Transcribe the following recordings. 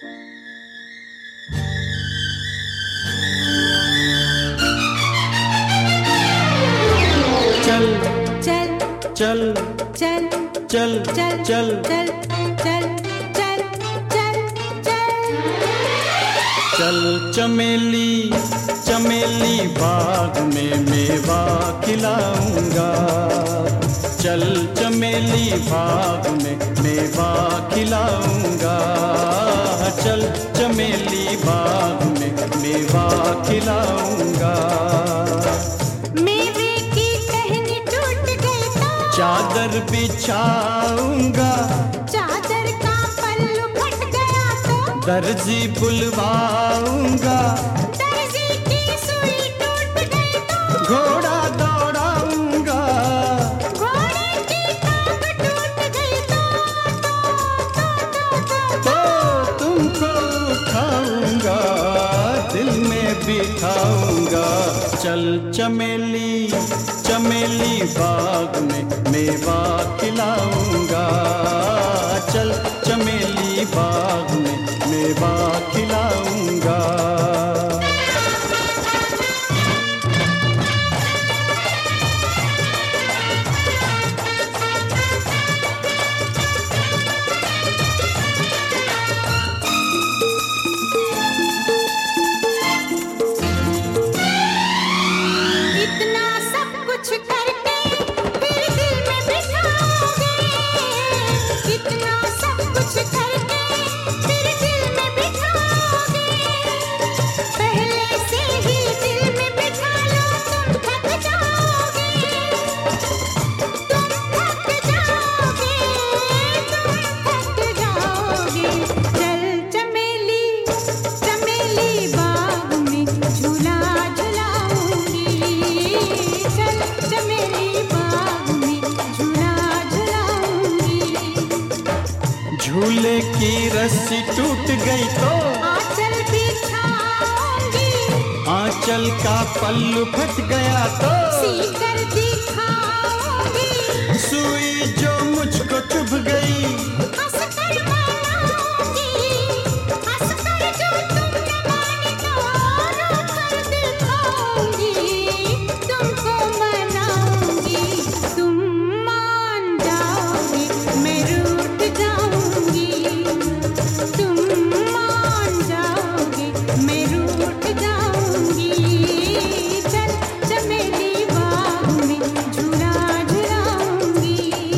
चल चल चल चल चल चल चल चल चल चल चल चल चमेली चमेली बाग में मेवा खिलाऊंगा। चल चमेली बाग में मेवा खिलाऊंगा। चल चमेली बाग में मेवा खिलाऊंगा। चादर बिछाऊंगा। चादर का पल्लू फट गया तो दर्जी बुलवाऊंगा। दर्जी की सुई टूट गई तो घोड़ा दौड़ाऊंगा। घोड़े की टांग टूट गई तो तुमको उठाऊंगा, दिल में बिठाऊंगा। चल चमेली चमेली बाग में मेवा खिलाऊंगा। चल चमेली बाग में मेवा खिलाऊंगा। इतना सब कुछ करके फिर दिल में बिठाओगे। इतना सब कुछ करके फिर दिल में बिठाओगे। पहले से ही दिल में बिठा लो, तुम थक जाओगे। तुम थक जाओगे, तुम थक जाओगे। चल चमेली चमेली बाग में झूला झुलाऊंगी। चल चमेली बाग में झूला झुलाऊंगी। झूले की रस्सी टूट गई तो आंचल बिछाऊंगी। आंचल का पल्लू फट गया तो सीकर दिखाऊंगी। सुई जो मुझको चुभ गई हंसकर मनाऊंगी। हंसकर जो तुम न माने तो रोकर दिखाऊंगी। तुमको मनाऊंगी, तुम मान जाओगे, मैं रूठ जाऊंगी। तुम मान जाओगे, मैं रूठ जाऊंगी। चल चमेली बाग में झूला झुलाऊंगी।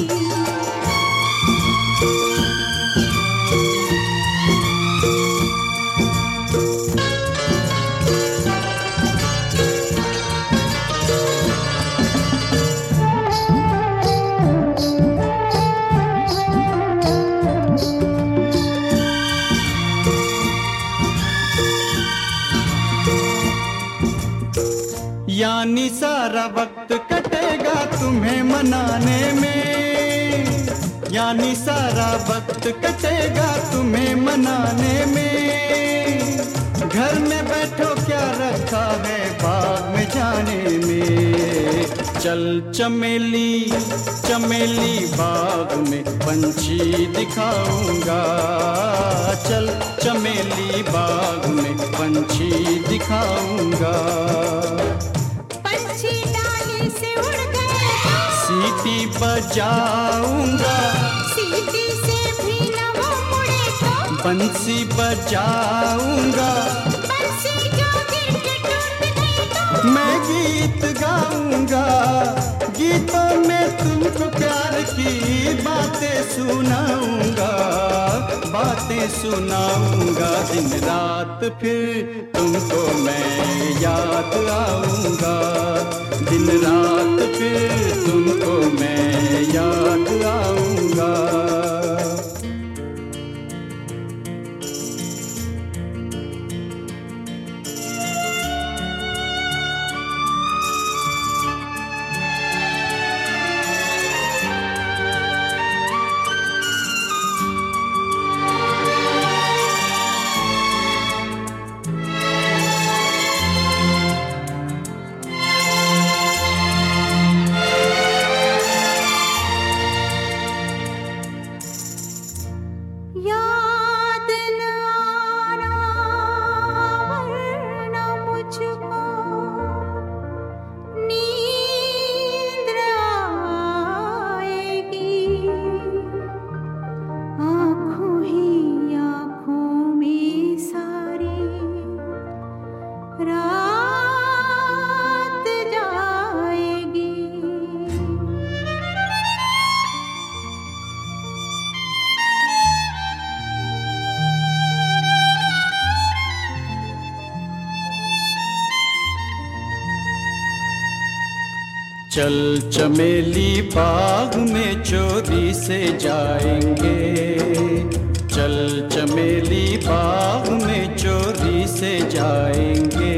यानी सारा वक्त कटेगा तुम्हें मनाने में। यानी सारा वक्त कटेगा तुम्हें मनाने में। घर में बैठो क्या रखा है बाग में जाने में। चल चमेली चमेली बाग में पंछी दिखाऊंगा। चल चमेली बाग में पंछी दिखाऊंगा। पंछी डाली से उड़ गए तो सीटी बजाऊंगा। सीटी से भी न वो मुड़े तो बंसी बजाऊंगा। बंसी जो गिर के टूट गई तो मैं गीत गाऊंगा। गीतों में तुमको प्यार की बातें सुनाऊंगा। बातें सुनाऊंगा। दिन रात फिर तुमको मैं याद आऊंगा। दिन रात फिर तुमको मैं याद आऊंगा। चल चमेली बाग में चोरी से जाएंगे, चल चमेली बाग में चोरी से जाएंगे।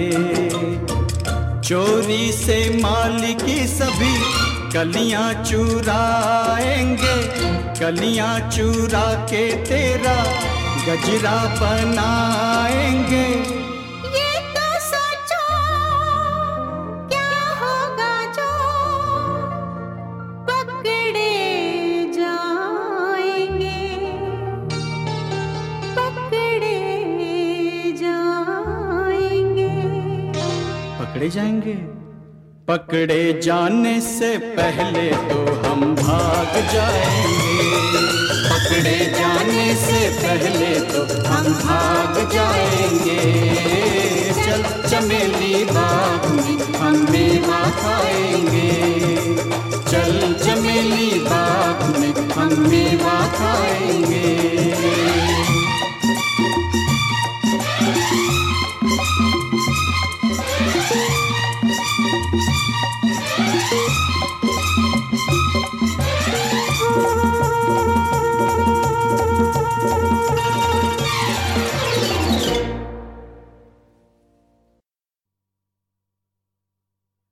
चोरी से माली की सभी कलियां चुराएंगे, कलियां चुरा के तेरा गजरा बनाएंगे। ये तो सोचो क्या होगा जो पकड़े जाएंगे, पकड़े जाएंगे। पकड़े जाएंगे? पकड़े जाने से पहले तो हम भाग जाएंगे, पकड़े जाने से पहले तो हम भाग जाएंगे। चल चमेली